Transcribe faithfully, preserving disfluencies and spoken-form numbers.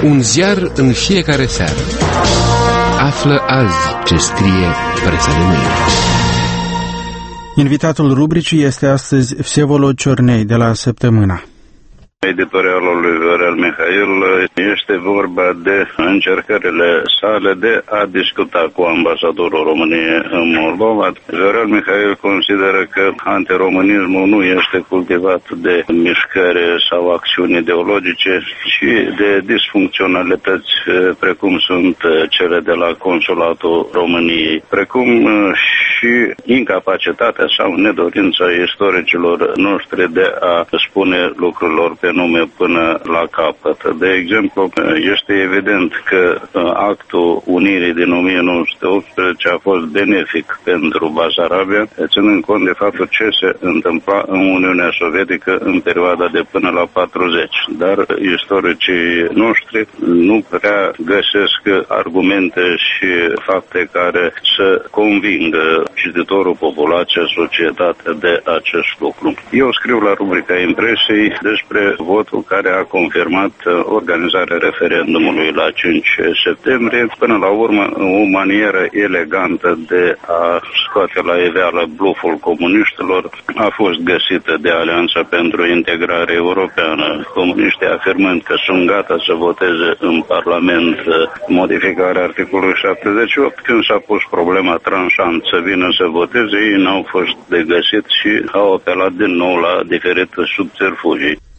Un ziar în fiecare seară. Află azi ce scrie presa de mâine. Invitatul rubricii este astăzi Vsevolod Ciornei de la Săptămâna. Editorialul lui Viorel Mihail este vorba de încercările sale de a discuta cu ambasadorul României în Moldova. Viorel Mihail consideră că antiromânismul nu este cultivat de mișcări sau acțiuni ideologice, ci de disfuncționalități precum sunt cele de la Consulatul României, precum și incapacitatea sau nedorința istoricilor noștri de a spune lucrurilor pe nume până la capăt. De exemplu, este evident că actul unirii din o mie nouă sute optsprezece a fost benefic pentru Basarabia, ținând cont de faptul ce se întâmpla în Uniunea Sovietică în perioada de până la patruzeci. Dar istoricii noștri nu prea găsesc argumente și fapte care să convingă cititorul, populația, societatea de acest lucru. Eu scriu la rubrica impresiei despre votul care a confirmat organizarea referendumului la cinci septembrie. Până la urmă, o manieră elegantă de a scoate la iveală bluful comuniștilor a fost găsită de Alianța pentru Integrare Europeană. Comuniștii afirmând că sunt gata să voteze în Parlament modificarea articolului șaptezeci și opt, când s-a pus problema tranșant să vină să voteze, ei n-au fost de găsit și au apelat din nou la diferite subterfugii.